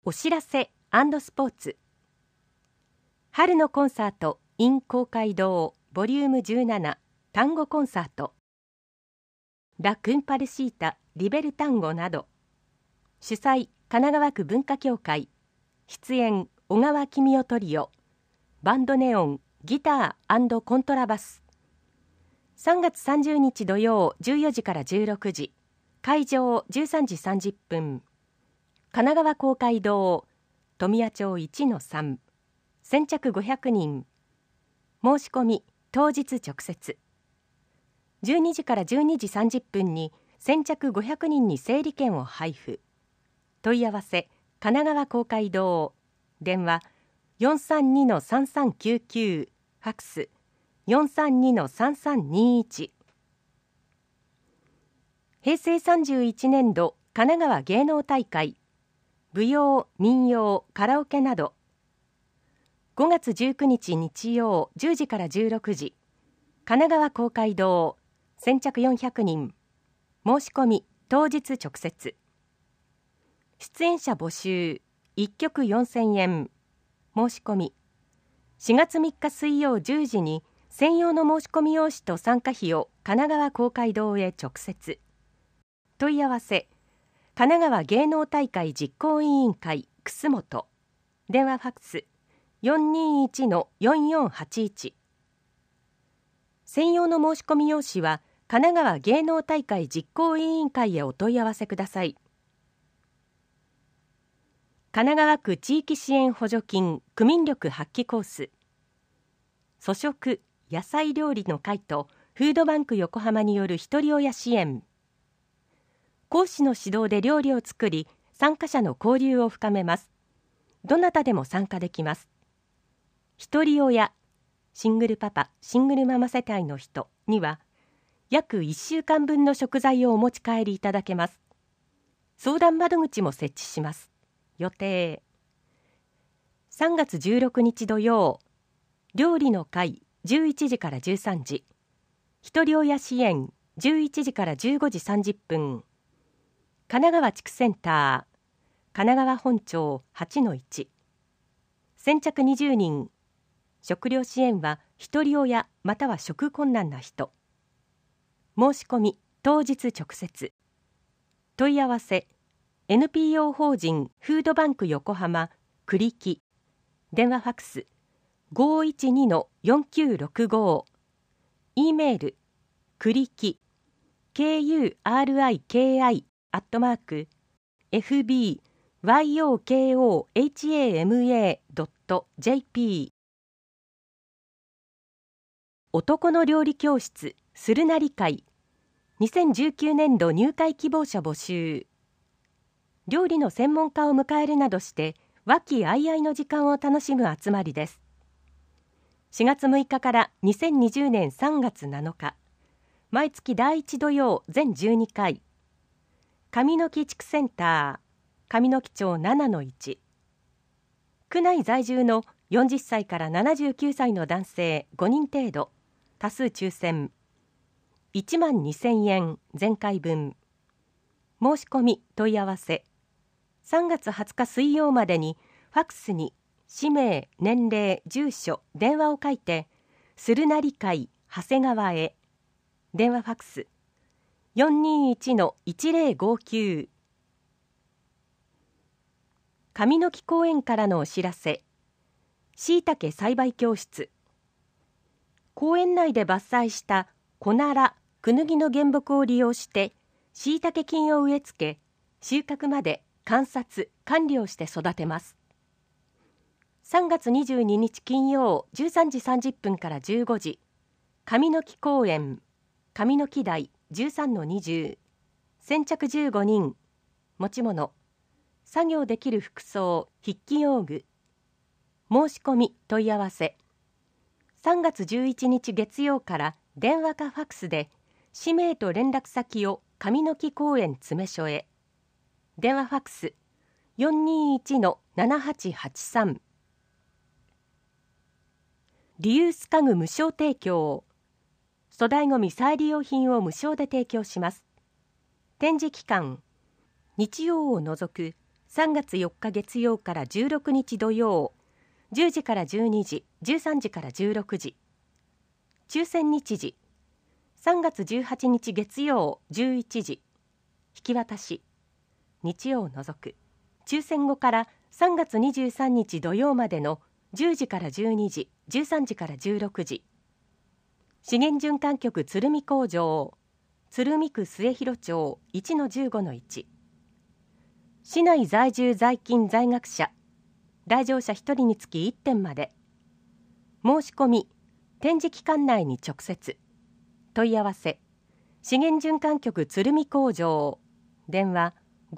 お知らせ&スポーツ。春のコンサート in 公会堂ボリューム17単語コンサート、ラ・クンパルシータ・リベルタンゴなど。主催神奈川区文化協会。出演小川公代トリオ。バンドネオン、ギター&コントラバス。3月30日土曜14時から16時、会場13時30分。神奈川公会堂富谷町 1-3、 先着500人。申し込み当日直接。12時から12時30分に先着500人に整理券を配布。問い合わせ神奈川公会堂、電話 432-3399、ファクス 432-3321。平成31年度神奈川芸能大会、舞踊・民謡・カラオケなど。5月19日日曜10時から16時、神奈川公会堂、先着400人。申し込み当日直接。出演者募集、1曲4000円。申し込み4月3日水曜10時に専用の申し込み用紙と参加費を神奈川公会堂へ直接。問い合わせ神奈川芸能大会実行委員会楠本、電話ファックス 421-4481。 専用の申し込み用紙は神奈川芸能大会実行委員会へお問い合わせください。神奈川区地域支援補助金区民力発揮コース、粗食野菜料理の会とフードバンク横浜によるひとり親支援。講師の指導で料理を作り、参加者の交流を深めます。どなたでも参加できます。ひとり親、シングルパパ、シングルママ世帯の人には、約1週間分の食材をお持ち帰りいただけます。相談窓口も設置します。予定3月16日土曜、料理の会11時から13時、ひとり親支援11時から15時30分。神奈川地区センター、神奈川本町 8-1、 先着20人。食料支援はひとり親または食困難な人。申し込み当日直接。問い合わせ NPO 法人フードバンク横浜栗木、電話ファックス 512-4965、 E メール栗木 KURIKI@fbyokohama.jp。 男の料理教室するなり会、2019年度入会希望者募集。料理の専門家を迎えるなどして和気あいあいの時間を楽しむ集まりです。4月6日から2020年3月7日、毎月第1土曜全12回。上野木地区センター、上野木町 7-1。 区内在住の40歳から79歳の男性5人程度、多数抽選。12,000円全回分。申し込み問い合わせ3月20日水曜までにファックスに氏名、年齢、住所、電話を書いてするなり会長谷川へ。電話ファックス 421-1059。 上野木公園からのお知らせ。しいたけ栽培教室。公園内で伐採したコナラ、クヌギの原木を利用してしいたけ菌を植え付け、収穫まで観察・管理をして育てます。3月22日金曜13時30分から15時、上野木公園上野木台 13-20、 先着15人。持ち物作業できる服装、筆記用具。申し込み問い合わせ3月11日月曜から電話かファックスで氏名と連絡先を上野木公園詰所へ。電話ファックス 421-7883。 リユース家具無償提供。粗大ごみ再利用品を無償で提供します。展示期間日曜を除く 3月4日月曜から16日土曜10時から12時、13時から16時。抽選日時3月18日月曜11時。引き渡し日曜を除く。抽選後から3月23日土曜までの10時から12時、13時から16時。資源循環局鶴見工場、鶴見区末広町 1-15-1。市内在住在勤在学者、来場者1人につき1点まで。申し込み、展示期間内に直接。問い合わせ、資源循環局鶴見工場、電話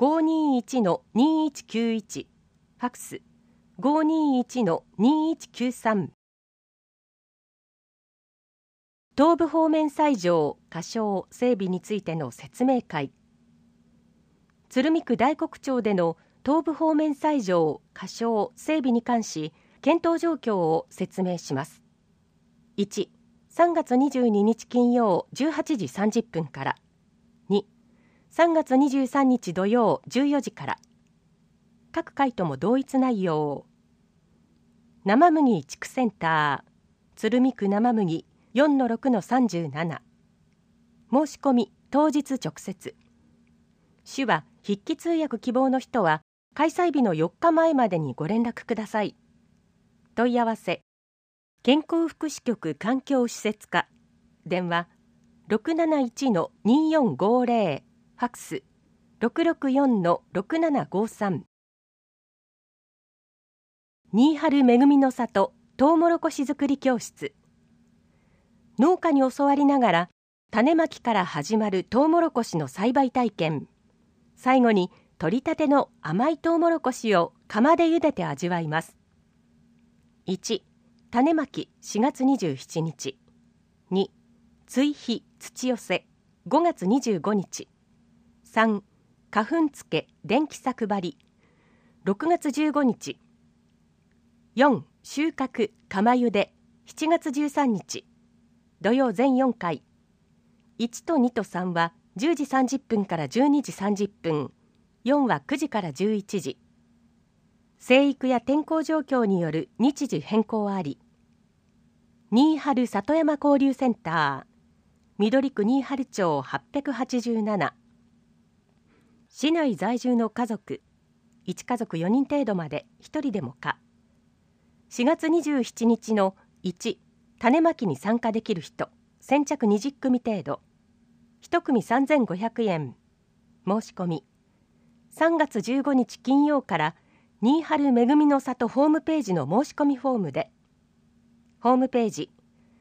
521-2191、ファクス 521-2193。東部方面斎場仮称整備についての説明会。鶴見区大黒町での東部方面斎場仮称整備に関し検討状況を説明します。1、3月22日金曜18時30分から。2、3月23日土曜14時から。各回とも同一内容。生麦地区センター、鶴見区生麦 4-6-37。申し込み当日直接。手話筆記通訳希望の人は開催日の4日前までにご連絡ください。問い合わせ、健康福祉局環境施設課、電話 671-2450、ファクス 664-6753。新春めぐみの里トウモロコシ作り教室。農家に教わりながら種まきから始まるトウモロコシの栽培体験。最後に取りたての甘いトウモロコシを釜で茹でて味わいます。1、種まき4月27日。2、追肥土寄せ5月25日。3、花粉つけ電気柵張り6月15日。4、収穫釜茹で7月13日。土曜全4回。1と2と3は10時30分から12時30分。4は9時から11時。生育や天候状況による日時変更あり。新春里山交流センター、緑区新春町887。市内在住の家族、1家族4人程度まで1人でも可。4月27日の1、種まきに参加できる人、先着20組程度。1組3500円。申し込み。3月15日金曜から新春めぐみの里ホームページの申し込みフォームで。ホームページ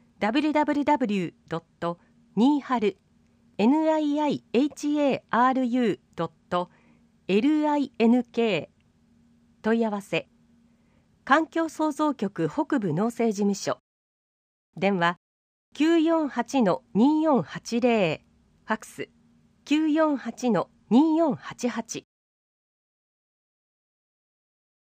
www.niharu.link 問い合わせ、環境創造局北部農政事務所、電話 948-2480、ファクス 948-2488。